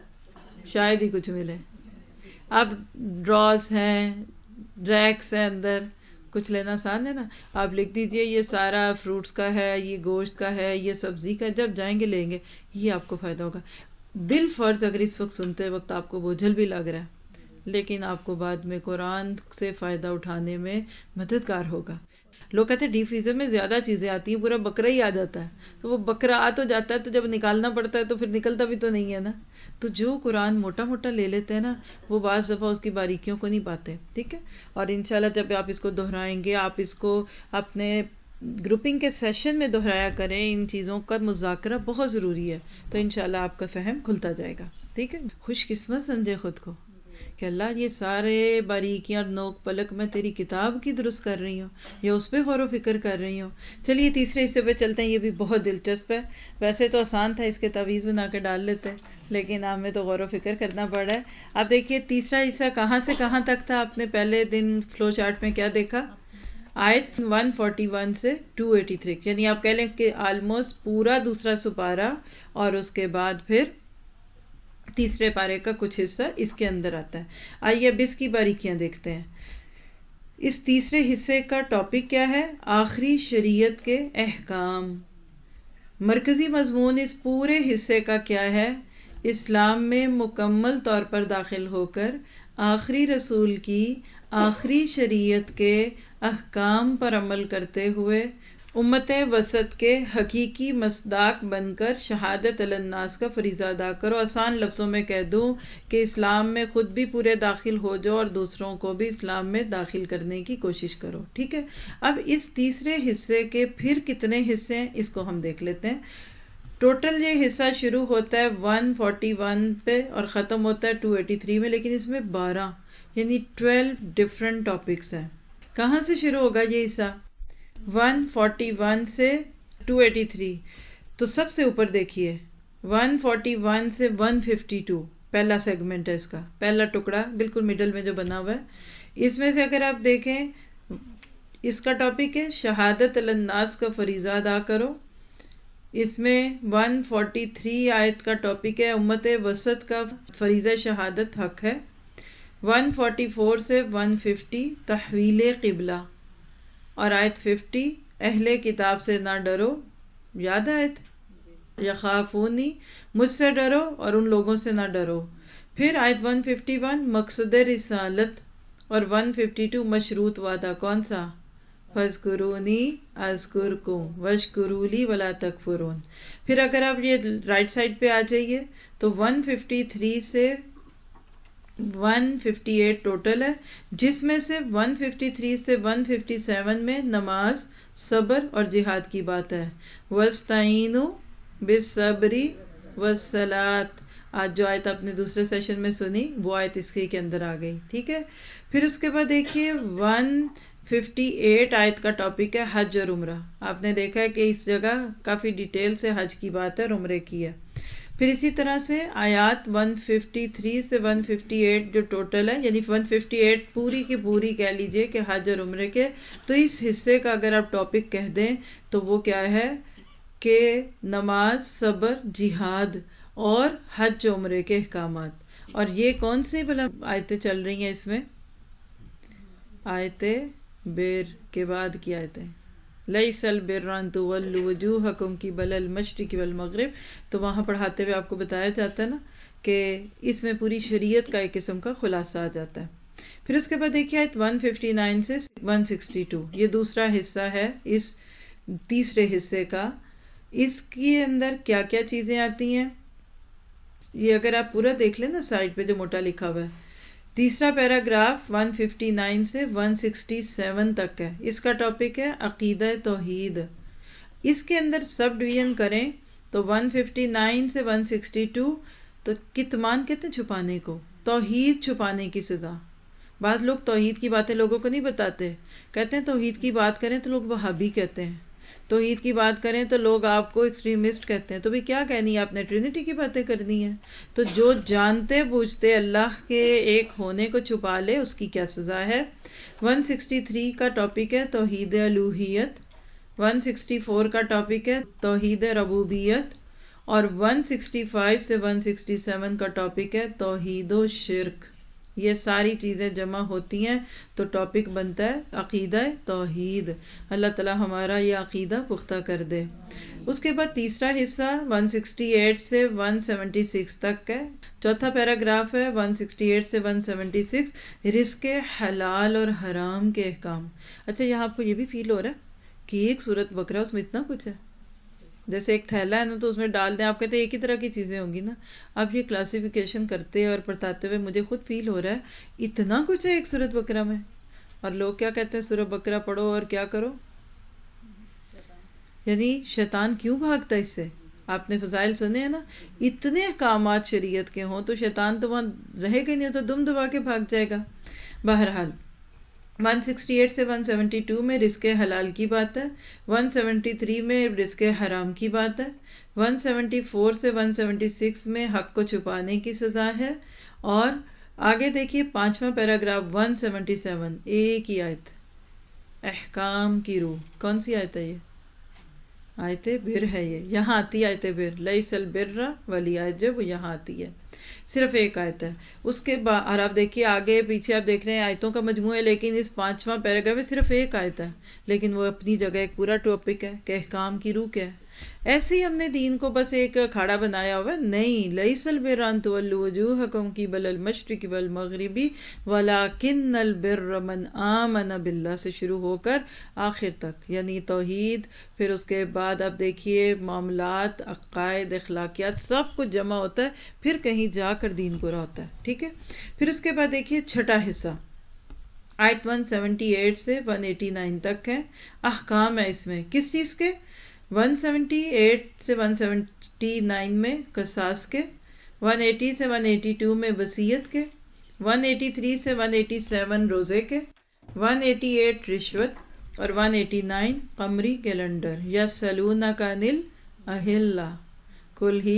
شاید ہی کچھ ملے. اب ڈراز ہیں، ریکس ہیں، اندر کچھ لینا آسان ہے نا. آپ لکھ دیجئے یہ سارا فروٹس کا ہے، یہ گوشت کا ہے، یہ سبزی کا. جب جائیں گے لیں گے، یہ آپ کو فائدہ ہوگا. بالفرض اگر اس وقت سنتے وقت آپ کو بوجھل بھی لگ رہا ہے لیکن آپ کو بعد میں قرآن سے فائدہ اٹھانے میں مددگار ہوگا. لوگ کہتے ہیں ڈیپ فریزر میں زیادہ چیزیں آتی ہیں، پورا بکرا ہی آ جاتا ہے. تو وہ بکرا آ تو جاتا ہے تو جب نکالنا پڑتا ہے تو پھر نکلتا بھی تو نہیں ہے نا. تو جو قرآن موٹا موٹا لے لیتے ہیں نا وہ بعض دفعہ اس کی باریکیوں کو نہیں پاتے. ٹھیک ہے، اور انشاءاللہ جب آپ اس کو دہرائیں گے، آپ اس کو اپنے گروپنگ کے سیشن میں دہرایا کریں. ان چیزوں کا مذاکرہ بہت ضروری ہے تو انشاءاللہ آپ کا فہم کھلتا جائے گا. ٹھیک ہے، خوش قسمت سمجھے خود کو کہ اللہ یہ سارے باریکیاں اور نوک پلک میں تیری کتاب کی درست کر رہی ہوں یا اس پہ غور و فکر کر رہی ہوں. چلیے تیسرے حصے پہ چلتے ہیں. یہ بھی بہت دلچسپ ہے. ویسے تو آسان تھا، اس کے تعویذ بنا کے ڈال لیتے لیکن ہمیں تو غور و فکر کرنا پڑ رہا ہے. اب دیکھیے تیسرا حصہ کہاں سے کہاں تک تھا. آپ نے پہلے دن فلو چارٹ میں کیا دیکھا؟ آیت ایک سو اکتالیس سے دو سو تراسی، یعنی آپ کہہ لیں کہ آلموسٹ پورا دوسرا سپارہ اور اس کے بعد پھر تیسرے پارے کا کچھ حصہ اس کے اندر آتا ہے. آئیے اب اس کی باریکیاں دیکھتے ہیں. اس تیسرے حصے کا ٹاپک کیا ہے؟ آخری شریعت کے احکام. مرکزی مضمون اس پورے حصے کا کیا ہے؟ اسلام میں مکمل طور پر داخل ہو کر آخری رسول کی آخری شریعت کے احکام پر عمل کرتے ہوئے امت وسط کے حقیقی مصداق بن کر شہادت علی الناس کا فریضہ ادا کرو. آسان لفظوں میں کہہ دوں کہ اسلام میں خود بھی پورے داخل ہو جاؤ اور دوسروں کو بھی اسلام میں داخل کرنے کی کوشش کرو. ٹھیک ہے، اب اس تیسرے حصے کے پھر کتنے حصے ہیں اس کو ہم دیکھ لیتے ہیں. ٹوٹل یہ حصہ شروع ہوتا ہے ون فورٹی ون پہ اور ختم ہوتا ہے ٹو ایٹی تھری میں، لیکن اس میں بارہ یعنی ٹویلو ڈفرنٹ ٹاپکس ہیں. کہاں سے شروع ہوگا یہ حصہ؟ ون فورٹی ون سے ٹو ایٹی تھری. تو سب سے اوپر دیکھیے ون فورٹی ون سے ون ففٹی ٹو پہلا سیگمنٹ ہے، اس کا پہلا ٹکڑا بالکل مڈل میں جو بنا ہوا ہے. اس میں سے اگر آپ دیکھیں اس کا ٹاپک ہے شہادت علی الناس کا فریضہ ادا کرو. اس میں ون فورٹی تھری آیت کا ٹاپک ہے امت وسط کا فریضہ شہادت حق ہے. ون فورٹی فور سے ون ففٹی تحویل قبلہ، اور آیت ففٹی اہل کتاب سے نہ ڈرو. یاد آیت یخافونی، مجھ سے ڈرو اور ان لوگوں سے نہ ڈرو. پھر آیت ون ففٹی ون مقصد رسالت، اور ون ففٹی ٹو مشروط وعدہ کون سا؟ فاذکرونی اذکرکم واشکروا لی ولا تکفرون. پھر اگر آپ یہ رائٹ سائڈ پہ آ جائیے تو ون ففٹی تھری سے ون ففٹی ایٹ ٹوٹل ہے، جس میں سے ون ففٹی تھری سے ون ففٹی سیون میں نماز، صبر اور جہاد کی بات ہے. وَاسْتَعِینُوا بِالصَّبْرِ وَالصَّلَاةِ، آج جو آیت آپ نے دوسرے سیشن میں سنی وہ آیت اس کے اندر آ گئی. ٹھیک ہے. پھر اس کے بعد دیکھیے ون ففٹی ایٹ آیت کا ٹاپک ہے حج اور عمرہ. آپ نے دیکھا ہے کہ اس جگہ کافی ڈیٹیل سے حج کی بات ہے اور عمرے کی ہے. پھر اسی طرح سے آیات ون ففٹی تھری سے ون ففٹی ایٹ جو ٹوٹل ہے، یعنی ون ففٹی ایٹ پوری کی پوری کہہ لیجئے کہ حج اور عمرے کے. تو اس حصے کا اگر آپ ٹاپک کہہ دیں تو وہ کیا ہے کہ نماز، صبر، جہاد اور حج و عمرے کے احکامات. اور یہ کون سی بلا آیتیں چل رہی ہیں اس میں؟ آیت بر کے بعد کی آیتیں لیس البر ان تولوا وجوہکم قبل المشرق والمغرب. تو وہاں پڑھاتے ہوئے آپ کو بتایا جاتا ہے نا کہ اس میں پوری شریعت کا ایک قسم کا خلاصہ آ جاتا ہے. پھر اس کے بعد دیکھیے آیت ون ففٹی نائن سے ون سکسٹی ٹو، یہ دوسرا حصہ ہے اس تیسرے حصے کا. اس کے اندر کیا کیا چیزیں آتی ہیں یہ اگر آپ پورا دیکھ لیں نا سائڈ پہ جو موٹا لکھا ہوا ہے. تیسرا پیراگراف ون ففٹی نائن سے ون سکسٹی سیون تک ہے. اس کا ٹاپک ہے عقیدہ توحید. اس کے اندر سب ڈویژن کریں تو ون ففٹی نائن سے ون سکسٹی ٹو تو کتمان کہتے ہیں چھپانے کو، توحید چھپانے کی سزا. بعض لوگ توحید کی باتیں لوگوں کو نہیں بتاتے، کہتے ہیں توحید کی بات کریں تو لوگ وہابی کہتے ہیں، توحید کی بات کریں تو لوگ آپ کو ایکسٹریمسٹ کہتے ہیں. تو بھی کیا کہنی ہے آپ نے؟ ٹرینٹی کی باتیں کرنی ہیں. تو جو جانتے بوجھتے اللہ کے ایک ہونے کو چھپا لے اس کی کیا سزا ہے. ون سکسٹی تھری کا ٹاپک ہے توحید الوہیت. ون سکسٹی فور کا ٹاپک ہے توحید ربوبیت. اور ون سکسٹی فائیو سے ون سکسٹی سیون کا ٹاپک ہے توحید و شرک. یہ ساری چیزیں جمع ہوتی ہیں تو ٹاپک بنتا ہے عقیدہ توحید. اللہ تعالی ہمارا یہ عقیدہ پختہ کر دے. اس کے بعد تیسرا حصہ ون سکسٹی ایٹ سے ون سیونٹی سکس تک ہے. چوتھا پیراگراف ہے ون سکسٹی ایٹ سے ون سیونٹی سکس رزق حلال اور حرام کے احکام. اچھا یہاں آپ کو یہ بھی فیل ہو رہا ہے کہ ایک سورت بقرہ اس میں اتنا کچھ ہے، جیسے ایک تھیلا ہے نا تو اس میں ڈال دیں، آپ کہتے ہیں ایک ہی طرح کی چیزیں ہوں گی نا. اب یہ کلاسیفیکیشن کرتے اور پڑھاتے ہوئے مجھے خود فیل ہو رہا ہے اتنا کچھ ہے ایک سورت بقرہ میں. اور لوگ کیا کہتے ہیں سورت بقرہ پڑھو اور کیا کرو، یعنی شیطان کیوں بھاگتا ہے اس سے. آپ نے فضائل سنے ہیں نا، اتنے احکامات شریعت کے ہوں تو شیطان تو وہاں رہے گا نہیں، تو دم دبا کے بھاگ جائے گا. بہرحال ون سکسٹی ایٹ سے ون سیونٹی ٹو میں رزق حلال کی بات ہے. ون سیونٹی تھری میں رزق حرام کی بات ہے. ون سیونٹی فور سے ون سیونٹی سکس میں حق کو چھپانے کی سزا ہے. اور آگے دیکھیے پانچواں پیراگراف ون سیونٹی سیون ایک ہی آیت احکام کی روح. کون سی آیت ہے یہ؟ آیت بر ہے. یہ یہاں آتی ہے آیت بر، لیس البر والی آیت جو وہ یہاں آتی ہے، صرف ایک آیت ہے. اس کے بعد اور آپ دیکھیے آگے پیچھے آپ دیکھ رہے ہیں آیتوں کا مجموعہ ہے، لیکن اس پانچواں پیراگراف میں صرف ایک آیت ہے، لیکن وہ اپنی جگہ ایک پورا ٹاپک ہے کہ احکام کی روح کیا ہے. ایسے ہی ہم نے دین کو بس ایک کھاڑا بنایا ہوا نہیں. لیس البر ان تولوا وجوہکم قبل المشرق والمغرب ولکن البر من آمن باللہ سے شروع ہو کر آخر تک، یعنی توحید. پھر اس کے بعد آپ دیکھیے معاملات، عقائد، اخلاقیات سب کچھ جمع ہوتا ہے، پھر کہیں جا کر دین پورا ہوتا ہے. ٹھیک ہے. پھر اس کے بعد دیکھیے چھٹا حصہ آیت ون سیونٹی ایٹ سے ون ایٹی نائن تک ہے. احکام ہے اس میں کس چیز کے؟ ون سیونٹی ایٹ سے ون سیونٹی نائن میں قصاص کے، ون ایٹی سے ون ایٹی ٹو میں وصیت کے، ون ایٹی تھری سے ون ایٹی سیون روزے کے، ون ایٹی ایٹ رشوت، اور ون ایٹی نائن قمری کیلنڈر یا سلونک عن الاہلہ قل ہی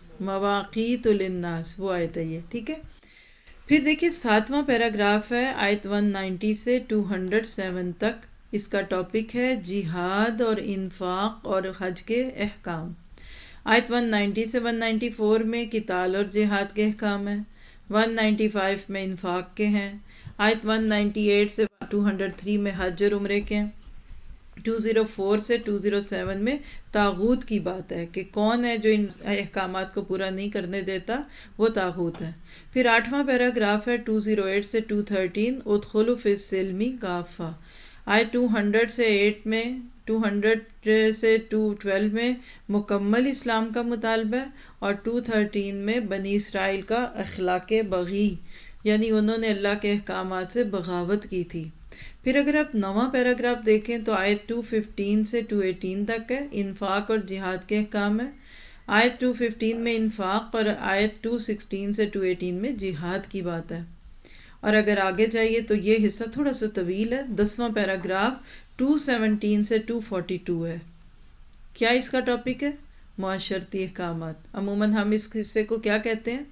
مواقیت للناس، وہ آیت ہے یہ، ٹھیک ہے۔ پھر دیکھیے ساتواں پیراگراف ہے آیت ون نائنٹی سے ٹو ہنڈریڈ سیون تک، اس کا ٹاپک ہے جہاد اور انفاق اور حج کے احکام۔ آیت ون نائنٹی سے ون نائنٹی فور میں قتال اور جہاد کے احکام ہیں، ون نائنٹی فائیو میں انفاق کے ہیں، آیت ون نائنٹی ایٹ سے ٹو ہنڈریڈ تھری میں حج اور عمرے کے ہیں، ٹو زیرو فور سے ٹو زیرو سیون میں طاغوت کی بات ہے کہ کون ہے جو ان احکامات کو پورا نہیں کرنے دیتا، وہ طاغوت ہے۔ پھر آٹھواں پیراگراف ہے ٹو زیرو ایٹ سے ٹو تھرٹین ادخلوا فی السلم کافہ، آیت ٹو ہنڈریڈ سے ایٹ میں، ٹو ہنڈریڈ سے ٹو ٹویلو میں مکمل اسلام کا مطالبہ، اور ٹو تھرٹین میں بنی اسرائیل کا اخلاق بغی، یعنی انہوں نے اللہ کے احکامات سے بغاوت کی تھی۔ پھر اگر آپ نواں پیراگراف دیکھیں تو آیت ٹو ففٹین سے ٹو ایٹین تک ہے، انفاق اور جہاد کے احکام ہے، آیت ٹو ففٹین میں انفاق اور آیت ٹو سکسٹین سے ٹو ایٹین میں جہاد کی بات ہے۔ اور اگر آگے جائیے تو یہ حصہ تھوڑا سا طویل ہے، دسواں پیراگراف ٹو سیونٹین سے ٹو فورٹی ٹو ہے۔ کیا اس کا ٹاپک ہے؟ معاشرتی احکامات۔ عموماً ہم اس حصے کو کیا کہتے ہیں؟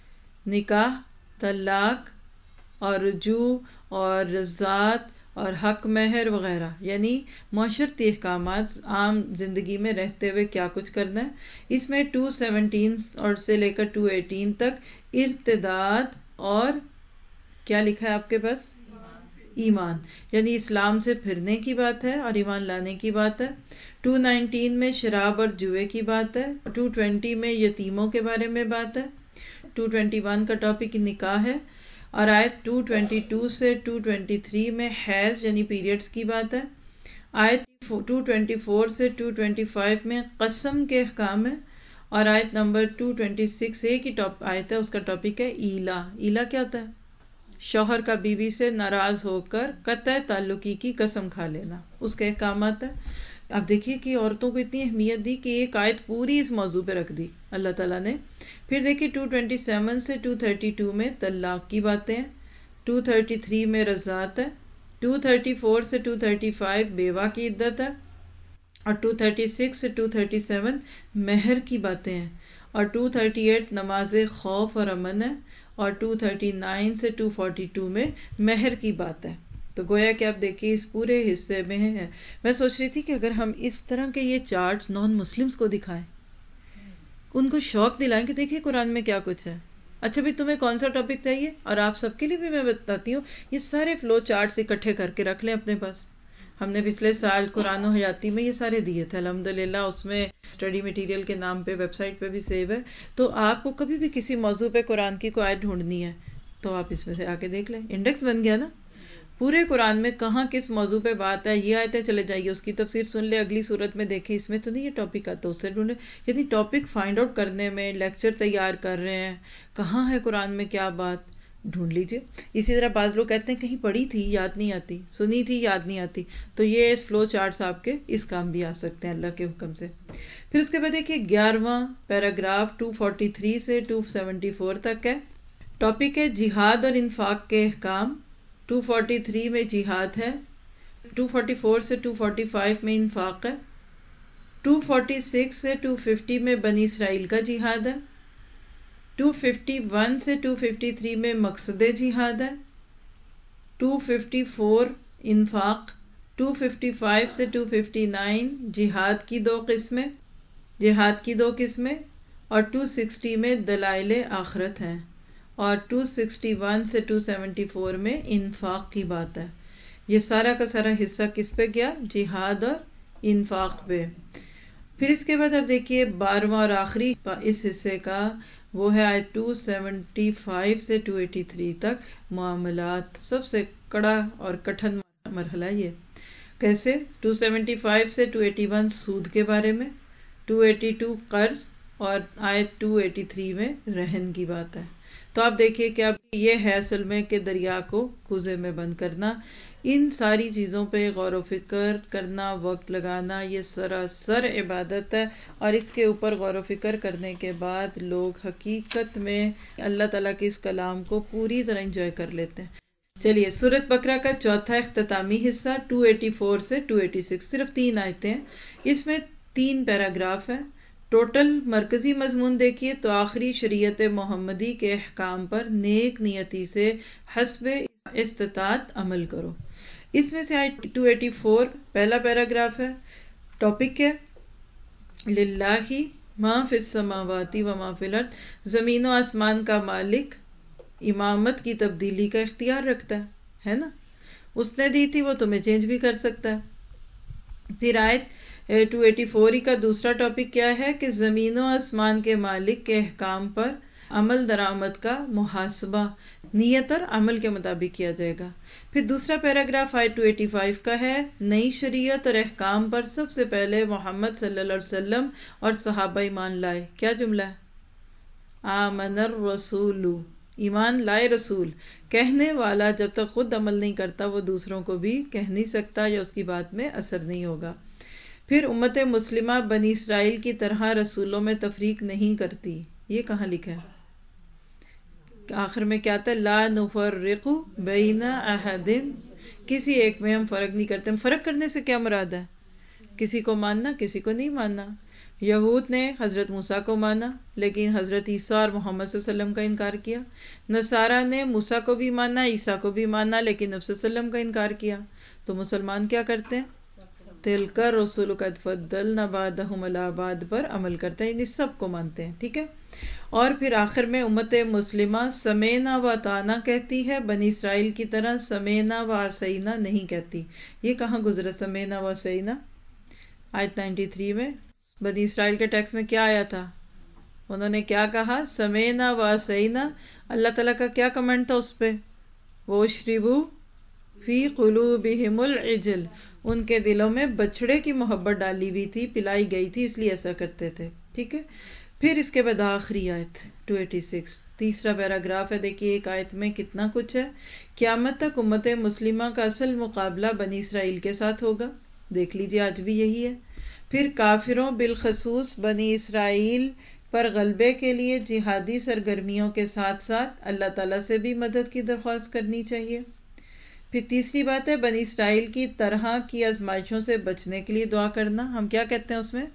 نکاح، طلاق اور رجوع اور رضاعت اور حق مہر وغیرہ، یعنی معاشرتی احکامات، عام زندگی میں رہتے ہوئے کیا کچھ کرنا ہے۔ اس میں ٹو سیونٹین اور سے لے کر ٹو ایٹین تک ارتداد اور کیا لکھا ہے آپ کے پاس؟ ایمان، یعنی اسلام سے پھرنے کی بات ہے اور ایمان لانے کی بات ہے۔ ٹو نائنٹین میں شراب اور جوئے کی بات ہے، ٹو ٹوینٹی میں یتیموں کے بارے میں بات ہے، ٹو ٹوینٹی ون کا ٹاپک نکاح ہے، اور آیت ٹو ٹوینٹی ٹو سے ٹو ٹوینٹی تھری میں حیض یعنی پیریڈز کی بات ہے، آیت ٹو ٹوینٹی فور سے ٹو ٹوینٹی فائیو میں قسم کے احکام ہے، اور آیت نمبر ٹو ٹوینٹی سکس ایک ہی آیت ہے، اس کا ٹاپک ہے ایلا۔ ایلا کیا ہوتا ہے؟ شوہر کا بیوی سے ناراض ہو کر قطع تعلقی کی قسم کھا لینا، اس کے احکامات ہیں۔ اب دیکھیے کہ عورتوں کو اتنی اہمیت دی کہ ایک آیت پوری اس موضوع پہ رکھ دی اللہ تعالیٰ نے۔ پھر دیکھیے ٹو ٹوینٹی سیون سے ٹو تھرٹی ٹو میں طلاق کی باتیں ہیں، ٹو تھرٹی تھری میں رضاعت ہے، ٹو تھرٹی فور سے ٹو تھرٹی فائیو بیوہ کی عدت ہے، اور ٹو تھرٹی سکس سے ٹو تھرٹی سیون مہر کی باتیں ہیں، اور ٹو تھرٹی ایٹ نماز خوف اور امن ہے، اور ٹو تھرٹی نائن سے ٹو فورٹی ٹو میں مہر کی بات ہے۔ تو گویا کہ آپ دیکھیے اس پورے حصے میں ہے۔ میں سوچ رہی تھی کہ اگر ہم اس طرح کے یہ چارٹس نان مسلمز کو دکھائیں، ان کو شوق دلائیں کہ دیکھیے قرآن میں کیا کچھ ہے۔ اچھا بھی تمہیں کون سا ٹاپک چاہیے، اور آپ سب کے لیے بھی میں بتاتی ہوں، یہ سارے فلو چارٹس اکٹھے کر کے رکھ لیں اپنے پاس۔ ہم نے پچھلے سال قرآن و حیاتی میں یہ سارے دیے تھے الحمدللہ، اس میں اسٹڈی مٹیریل کے نام پہ ویب سائٹ پہ بھی سیو ہے، تو آپ کو کبھی بھی کسی موضوع پہ قرآن کی کوئی آیت ڈھونڈنی ہے تو آپ اس میں سے آ کے دیکھ لیں، انڈیکس بن گیا نا پورے قرآن میں کہاں کس موضوع پہ بات ہے، یہ آیتیں چلے جائیے اس کی تفسیر سن لے، اگلی صورت میں دیکھیں اس میں تو نہیں یہ ٹاپک آتا، اس سے ڈھونڈے، یعنی ٹاپک فائنڈ آؤٹ کرنے میں، لیکچر تیار کر رہے ہیں کہاں ہے قرآن میں کیا بات، ڈھونڈ لیجئے۔ اسی طرح بعض لوگ کہتے ہیں کہیں پڑھی تھی یاد نہیں آتی، سنی تھی یاد نہیں آتی، تو یہ فلو چارٹس آپ کے اس کام بھی آ سکتے ہیں اللہ کے حکم سے۔ پھر اس کے بعد دیکھیے گیارہواں پیراگراف ٹو فورٹی تھری سے ٹو سیونٹی فور تک ہے، ٹاپک ہے جہاد اور انفاق کے احکام۔ ٹو فورٹی تھری میں جہاد ہے، ٹو فورٹی فور سے ٹو فورٹی فائیو میں انفاق ہے، ٹو فورٹی سکس سے ٹو ففٹی میں بنی اسرائیل کا جہاد ہے، ٹو ففٹی ون سے ٹو ففٹی تھری میں مقصد جہاد ہے، ٹو ففٹی فور انفاق، ٹو ففٹی فائیو سے ٹو ففٹی نائن جہاد کی دو قسمیں جہاد کی دو قسمیں اور ٹو سکسٹی میں دلائل آخرت ہیں، اور ٹو سکسٹی ون سے ٹو سیونٹی فور میں انفاق کی بات ہے۔ یہ سارا کا سارا حصہ کس پہ گیا؟ جہاد اور انفاق پہ۔ پھر اس کے بعد اب دیکھیے بارہواں اور آخری اس حصے کا وہ ہے آیت ٹو سیونٹی فائیو سے ٹو ایٹی تھری تک معاملات، سب سے کڑا اور کٹھن مرحلہ یہ کیسے؟ ٹو سیونٹی فائیو سے ٹو ایٹی ون سود کے بارے میں، ٹو ایٹی ٹو قرض، اور آیت ٹو ایٹی تھری میں رہن کی بات ہے۔ تو آپ دیکھیے کہ اب یہ ہے اصل میں کہ دریا کو کوزے میں بند کرنا، ان ساری چیزوں پہ غور و فکر کرنا، وقت لگانا، یہ سراسر عبادت ہے، اور اس کے اوپر غور و فکر کرنے کے بعد لوگ حقیقت میں اللہ تعالیٰ کے اس کلام کو پوری طرح انجوائے کر لیتے ہیں۔ چلیے، سورۃ بقرہ کا چوتھا اختتامی حصہ دو سو چورانوے سے دو سو چھیاسی، صرف تین آیتیں ہیں، اس میں تین پیراگراف ہیں۔ ٹوٹل مرکزی مضمون دیکھیے تو آخری شریعت محمدی کے احکام پر نیک نیتی سے حسب استطاعت عمل کرو۔ اس میں سے آیت دو سو چواسی پہلا پیراگراف ہے، ٹاپک ہے للہ ما فی السماوات و ما فی الارض، زمین و آسمان کا مالک امامت کی تبدیلی کا اختیار رکھتا ہے ہے نا، اس نے دی تھی، وہ تمہیں چینج بھی کر سکتا ہے۔ پھر آیت دو سو چوراسی کا دوسرا ٹاپک کیا ہے کہ زمین و آسمان کے مالک کے احکام پر عمل درآمد کا محاسبہ نیت اور عمل کے مطابق کیا جائے گا۔ پھر دوسرا پیراگراف آیت دو سو پچاسی کا ہے، نئی شریعت اور احکام پر سب سے پہلے محمد صلی اللہ علیہ وسلم اور صحابہ ایمان لائے۔ کیا جملہ ہے؟ آمن الرسول، ایمان لائے رسول۔ کہنے والا جب تک خود عمل نہیں کرتا وہ دوسروں کو بھی کہہ نہیں سکتا یا اس کی بات میں اثر نہیں ہوگا۔ پھر امت مسلمہ بنی اسرائیل کی طرح رسولوں میں تفریق نہیں کرتی۔ یہ کہاں لکھا ہے؟ آخر میں کیا تھا؟ لا نفرق بین احد، کسی ایک میں ہم فرق نہیں کرتے۔ فرق کرنے سے کیا مراد ہے؟ کسی کو ماننا، کسی کو نہیں ماننا۔ یہود نے حضرت موسیٰ کو مانا لیکن حضرت عیسیٰ اور محمد صلی اللہ علیہ وسلم کا انکار کیا۔ نصارہ نے موسیٰ کو بھی مانا، عیسیٰ کو بھی مانا، لیکن نبی صلی اللہ علیہ وسلم کا انکار کیا۔ تو مسلمان کیا کرتے ہیں؟ تلک الرسل قد فضلنا بعضهم علی بعض پر عمل کرتے ہیں، یعنی سب کو مانتے ہیں، ٹھیک ہے۔ اور پھر آخر میں امت مسلمہ سمینا و اطعنا کہتی ہے، بنی اسرائیل کی طرح سمینا و عصینا نہیں کہتی۔ یہ کہاں گزرا سمینا و عصینا؟ آیت ننانوے میں بنی اسرائیل کے ٹیکسٹ میں کیا آیا تھا؟ انہوں نے کیا کہا؟ سمینا و عصینا۔ اللہ تعالیٰ کا کیا کمنٹ تھا اس پہ؟ وَأُشْرِبُوا فِي قُلُوبِهِمُ الْعِجْلَ، ان کے دلوں میں بچڑے کی محبت ڈالی ہوئی تھی، پلائی گئی تھی، اس لیے ایسا کرتے تھے، ٹھیک ہے۔ پھر اس کے بعد آخری آیت دو سو چھیاسی، تیسرا پیراگراف ہے، دیکھیے ایک آیت میں کتنا کچھ ہے۔ قیامت تک امت مسلمہ کا اصل مقابلہ بنی اسرائیل کے ساتھ ہوگا، دیکھ لیجیے آج بھی یہی ہے۔ پھر کافروں بالخصوص بنی اسرائیل پر غلبے کے لیے جہادی سرگرمیوں کے ساتھ ساتھ اللہ تعالیٰ سے بھی مدد کی درخواست کرنی چاہیے۔ پھر تیسری بات ہے بنی اسرائیل کی طرح کی آزمائشوں سے بچنے کے لیے دعا کرنا۔ ہم کیا کہتے ہیں اس میں؟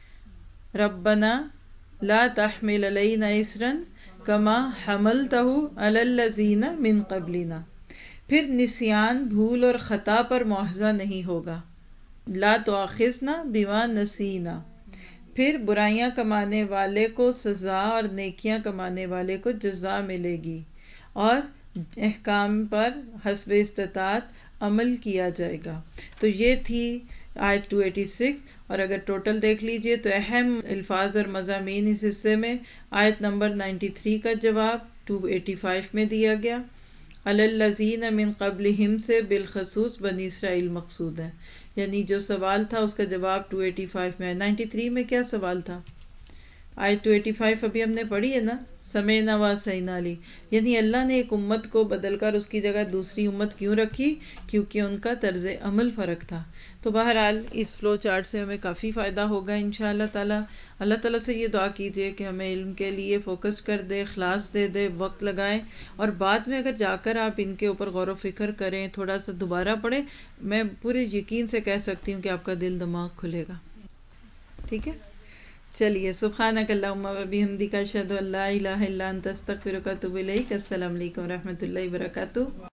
ربنا لا تحمل علینا اصرا کما حملتہ علی الذین من قبلنا۔ پھر نسیان، بھول اور خطا پر مواخذہ نہیں ہوگا، لا تؤاخذنا بما نسینا۔ پھر برائیاں کمانے والے کو سزا اور نیکیاں کمانے والے کو جزا ملے گی، اور احکام پر حسب استطاعت عمل کیا جائے گا۔ تو یہ تھی آیت دو سو چھیاسی، اور اگر ٹوٹل دیکھ لیجئے تو اہم الفاظ اور مضامین اس حصے میں آیت نمبر ننانوے کا جواب دو سو پچاسی میں دیا گیا۔ علی الذین من قبلہم سے بالخصوص بنی اسرائیل مقصود ہے، یعنی جو سوال تھا اس کا جواب دو سو پچاسی میں ہے۔ ننانوے میں کیا سوال تھا؟ آیت دو سو پچاسی ابھی ہم نے پڑھی ہے نا، سمینا و عصینا لی، یعنی اللہ نے ایک امت کو بدل کر اس کی جگہ دوسری امت کیوں رکھی؟ کیونکہ ان کا طرز عمل فرق تھا۔ تو بہرحال اس فلو چارٹ سے ہمیں کافی فائدہ ہوگا انشاءاللہ تعالی۔ اللہ تعالیٰ سے یہ دعا کیجئے کہ ہمیں علم کے لیے فوکس کر دے، اخلاص دے دے، وقت لگائیں، اور بعد میں اگر جا کر آپ ان کے اوپر غور و فکر کریں، تھوڑا سا دوبارہ پڑھیں، میں پورے یقین سے کہہ سکتی ہوں کہ آپ کا دل دماغ کھلے گا، ٹھیک ہے۔ چلیے، سبحانک اللہم و بحمدک، اشہد ان لا الہ الا انت، استغفرک و اتوب الیک۔ السلام علیکم و رحمۃ اللہ وبرکاتہ۔